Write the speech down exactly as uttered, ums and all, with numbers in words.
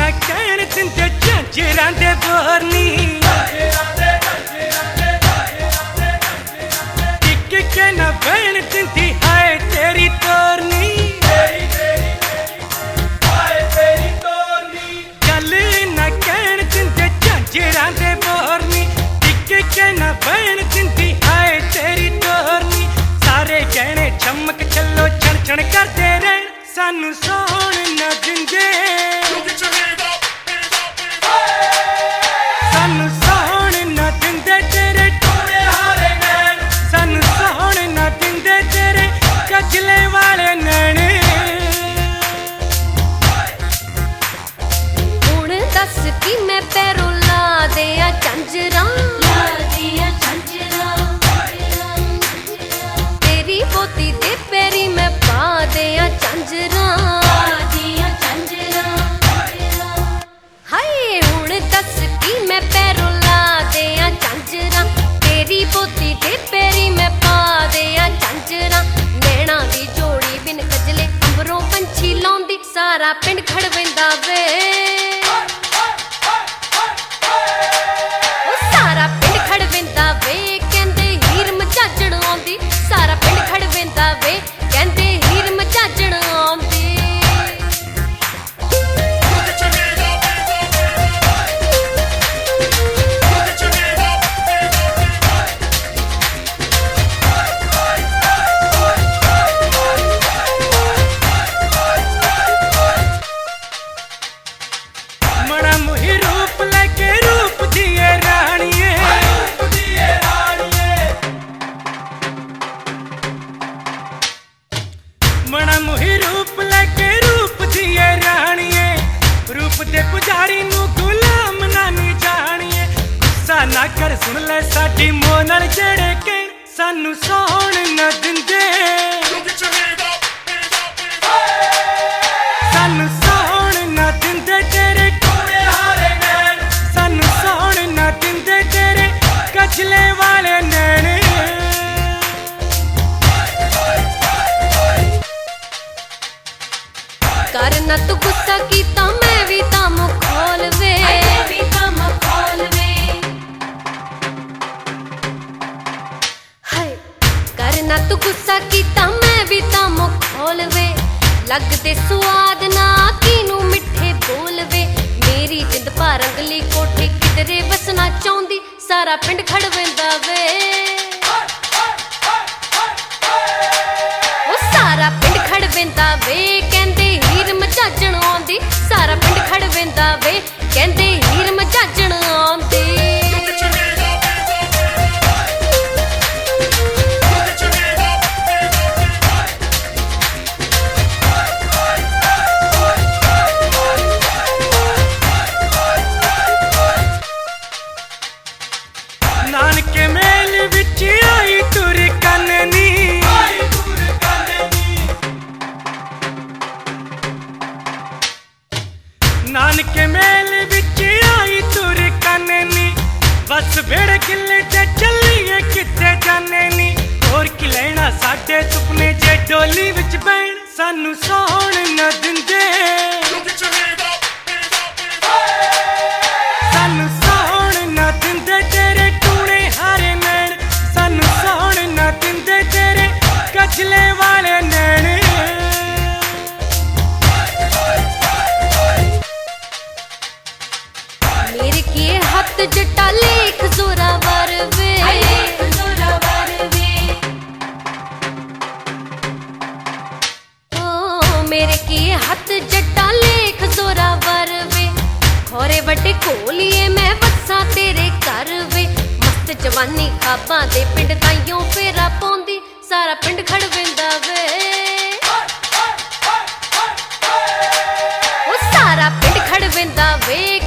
कहण दिंदे झांजरां दे बोर नी टिक के ना बहन दिंदी हाय तेरी तोरनी गल ना कहण दिंदे झांजरां दे बोर नी टिक के ना बहन दिंदी हाय तेरी तोरनी सारे गहने चमक चलो छण छण करदे रहण सानू सोहण ना दिंदे सानू सोहण ना दिंदे तेरे टूणे हारे नैन सानू सोहण ना दिंदे तेरे कजले वाले नैन हुण दस कि मैं पैरों ला दिया झांजरां ला दिया झांजरां तेरी पोती दे पैरी मैं पा दिया झांजरां दिया झांजरां हाय हुण दस कि मैं पैरों ला दिया झांजरां तेरी पोती दे पैरी मैं पा दिया झांजरां नैना दी जोड़ी बिन कजले अंबरों पंछी लाउंदी सारा पिंड खड़ वेंदा वे ओ सारा पिंड खड़ वेंदा वे कहंदे हीर मजाजण आउंदी सारा पिंड खड़ वेंदा वे कहंदे हीर मजाजण आउंदी मना मुही रूप लेके रूप दिए रानिए मना मुही रूप लेके रूप दिए रानिए रूप दे पुजारी नू गुलाम ना नी जानिए गुस्सा ना कर सुन ले साडी मोनल जेड़े के सानू सोहण ना दिंदे सानू सोहण ना दिंदे तेरे टूणे हारे नैन सानू सोहण ना दिंदे तेरे कजले वाले नैन कर ना तू गुस्सा कीता मैं भी ताम खोल वे मैं भी ताम खोल वे हाय कर ना तू गुस्सा कीता मैं भी ताम खोल वे लगदे स्वाद ना कीनू मिठे बोल वे मेरी जिंद पा रंगली कोठे किधरे बसना चाहुंदी सारा पिंड खड़ वेंदा वे ओ सारा पिंड खड़ वेंदा वे कहंदे हीर मजाजण आउंदी सारा पिंड खड़ वेंदा वे कहंदे हीर मजाजण आउंदी नानके मेल विच आई तुर कननी नानके मेल विच आई तुर कननी बस भेड़ किले ते चलिए किते जाने नी और की लेना साडे सुपने जे डोली विच बैण सानू सोहण ना दिंदे सानू सोहण ना दिंदे तेरे टूणे हारे नैन सानू सोहण ना दिंदे तेरे कजले वाले नैन मेरे किए हथ जटा लेख जोरावर वे ओ मेरे किए हथ जटा लेख जोरावर वे खोरे बड़े कोलिए मैं वसा तेरे घर वे मस्त जवानी खाबां दे पिंड ताइयों फेरा पौंदी सारा पिंड खड़ वेंदा वे ओ सारा पिंड खड़ वेंदा वे